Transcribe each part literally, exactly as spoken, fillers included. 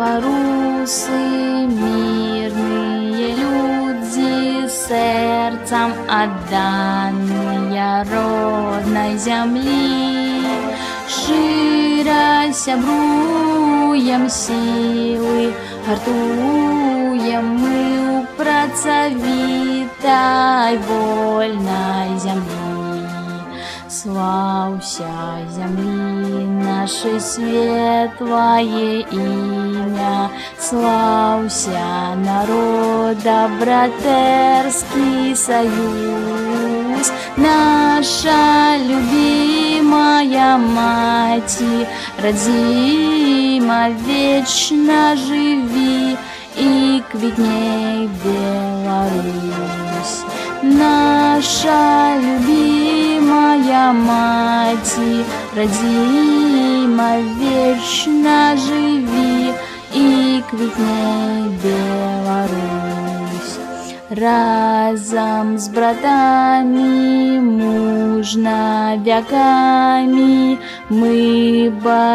белорусы, мирные люди, сердцем отданные родной земли. Широ сябруем силы, гартуем мы у працавітай вольной земли. Славься земли нашей светлое имя, славься народа братерский союз. Наша любимая мати, родима, вечно живи и квітней Беларусь. Наша любимая мати, родима, вечно живи и квітней Беларусь. Разом с братами мужно веками мы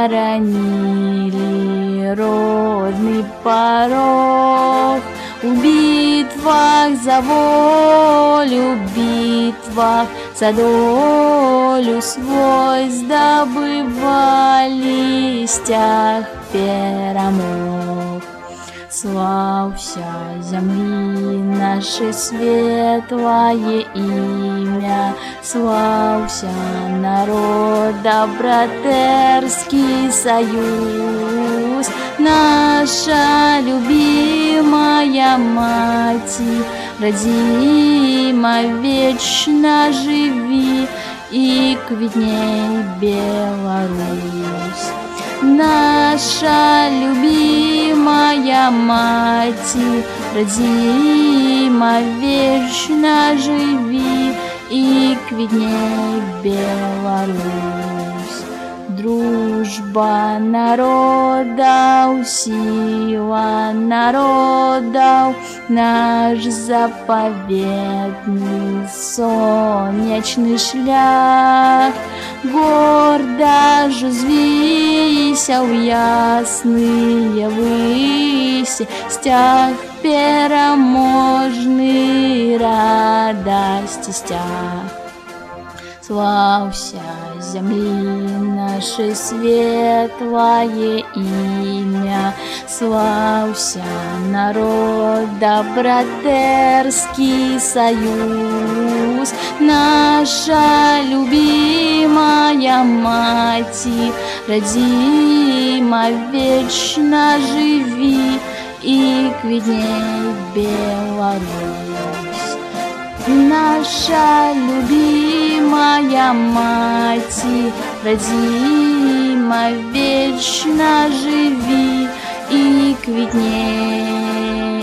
боронили родный порог. В битвах за волю, в битвах за долю свой сдобывали стяг перемог. Славься земли наше светлое имя, славься народа братерский союз. Наша любимая мати, родима, вечно живи и квітней Беларусь. Наша любимая мати, родима, вечно живи и квітней Беларусь. Дружба народов, сила народов, наш заповедный солнечный шлях. Гордо ж взвися в ясные выси, стяг переможный радости стяг. Славься земли нашей светлое имя, славься народа братерский союз. Наша любимая мати, родима, вечно живи и квітней Беларусь. Наша любимая мати, родима, вечно живи и квітней